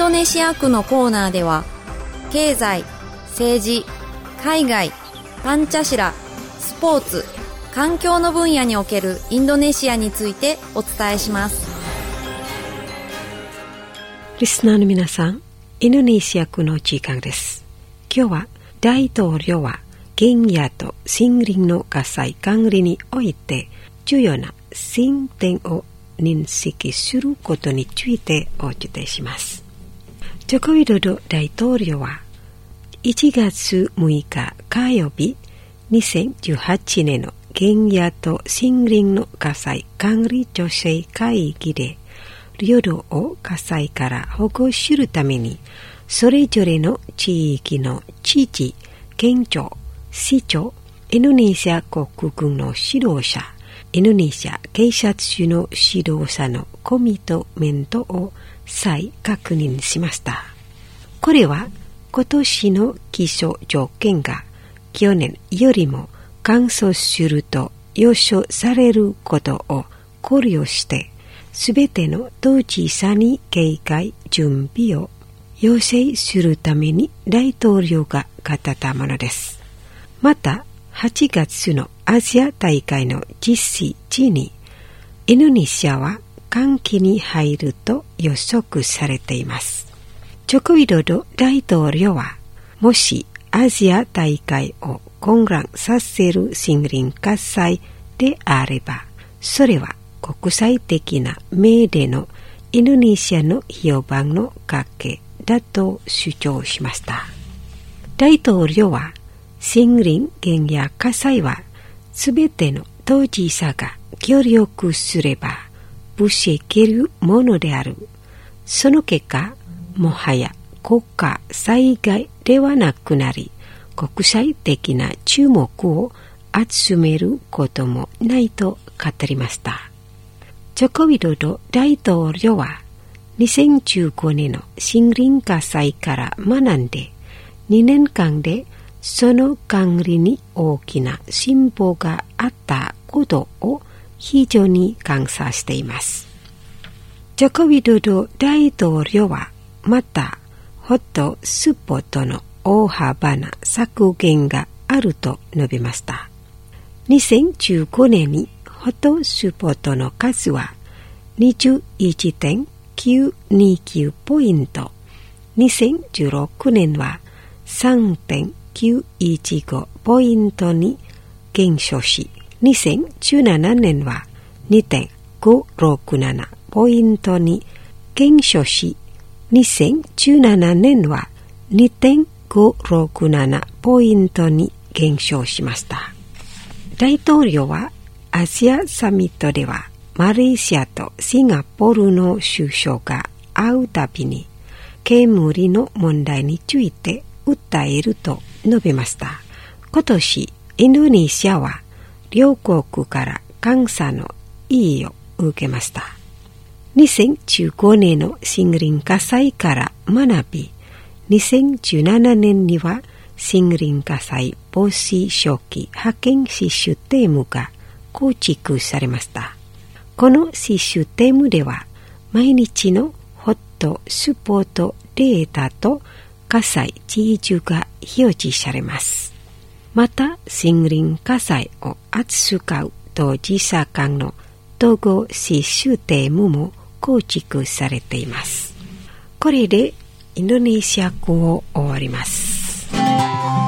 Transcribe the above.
ドネシア区のコーナーでは、経済、政治、海外、パンチャシラ、スポーツ、環境の分野におけるインドネシアについてお伝えします。 リスナーの皆さん、インドネシア区の時間です。今日は大統領は原野と森林の火災管理において重要な進展を認識することについてお伝えします。ジョコウィドド大統領は1月6日火曜日、2018年の原野と森林の火災管理調整会議で、領土を火災から保護するために、それぞれの地域の知事、県庁、市長、インドネシア国軍の指導者、インドネシア警察署の指導者のコミットメントを再確認しました。これは今年の気象条件が去年よりも乾燥すると予想されることを考慮して、すべての当事者に警戒準備を要請するために大統領が語ったものです。また、8月のアジア大会の実施時に、インドネシアは乾季に入ると予測されています。ジョコウィドド大統領は、もしアジア大会を混乱させる森林火災であれば、それは国際的な目でのインドネシアの評判の賭けだと主張しました。大統領は、森林原野火災はすべての当事者が協力すれば防げるものである。その結果、もはや国家災害ではなくなり、国際的な注目を集めることもないと語りました。ジョコウィドド大統領は2015年の森林火災から学んで、2年間でその管理に大きな進歩があったことを非常に感謝しています。ジョコウィドド大統領はまたホットスポットの大幅な削減があると述べました。2015年にホットスポットの数は 21.929 ポイント、2016年は 3.915 ポイントに減少し、2017年は 2.567 ポイントに減少し、2017年は 2.567 ポイントに減少しました。大統領はアジアサミットではマレーシアとシンガポールの首相が会うたびに煙の問題について訴えると述べました。今年インドネシアは両国から感謝の意を受けました。2015年の森林火災から学び、2017年には森林火災防止初期派遣システムが構築されました。このシステムでは毎日のホットスポットデータと火災時数が表示されます。また森林火災を扱う当事者間の統合システムも構築されています。これでインドネシア語を終わります。